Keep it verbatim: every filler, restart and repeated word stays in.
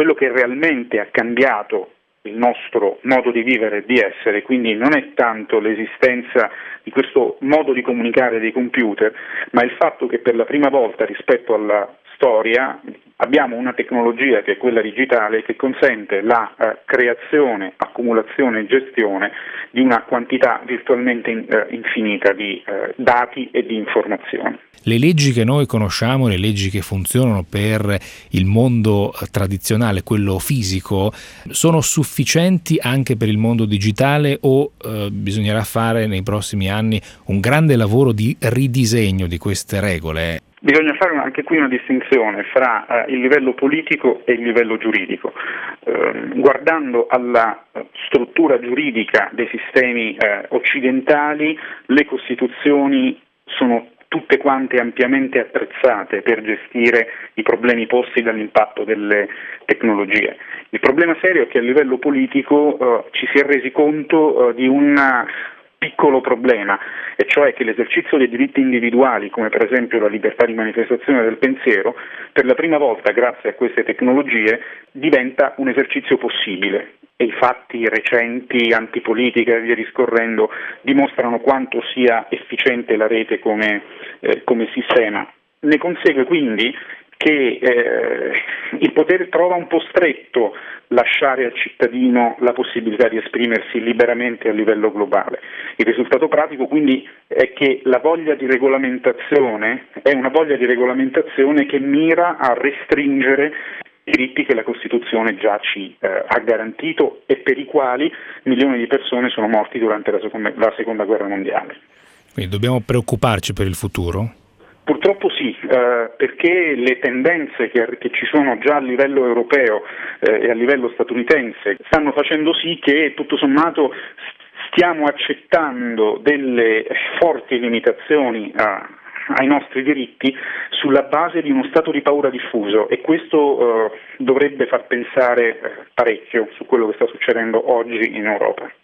quello che realmente ha cambiato il nostro modo di vivere e di essere, quindi non è tanto l'esistenza di questo modo di comunicare dei computer, ma il fatto che per la prima volta rispetto alla storia abbiamo una tecnologia che è quella digitale che consente la eh, creazione, accumulazione e gestione di una quantità virtualmente in, eh, infinita di eh, dati e di informazioni. Le leggi che noi conosciamo, le leggi che funzionano per il mondo tradizionale, quello fisico, sono sufficienti anche per il mondo digitale o eh, bisognerà fare nei prossimi anni un grande lavoro di ridisegno di queste regole? Bisogna fare anche qui una distinzione fra eh, il livello politico e il livello giuridico. Eh, guardando alla struttura giuridica dei sistemi eh, occidentali, le Costituzioni sono tutte quante ampiamente attrezzate per gestire i problemi posti dall'impatto delle tecnologie. Il problema serio è che a livello politico eh, ci si è resi conto eh, di una piccolo problema, e cioè che l'esercizio dei diritti individuali, come per esempio la libertà di manifestazione del pensiero, per la prima volta grazie a queste tecnologie diventa un esercizio possibile, e i fatti recenti, antipolitica e via discorrendo, dimostrano quanto sia efficiente la rete come, eh, come sistema. Ne consegue quindi che eh, il potere trova un po' stretto lasciare al cittadino la possibilità di esprimersi liberamente a livello globale. Il risultato pratico quindi è che la voglia di regolamentazione è una voglia di regolamentazione che mira a restringere i diritti che la Costituzione già ci eh, ha garantito e per i quali milioni di persone sono morti durante la seconda, la seconda guerra mondiale. Quindi dobbiamo preoccuparci per il futuro? Purtroppo sì, eh, perché le tendenze che, che ci sono già a livello europeo eh, e a livello statunitense stanno facendo sì che tutto sommato stiamo accettando delle forti limitazioni a, ai nostri diritti sulla base di uno stato di paura diffuso, e questo eh, dovrebbe far pensare parecchio su quello che sta succedendo oggi in Europa.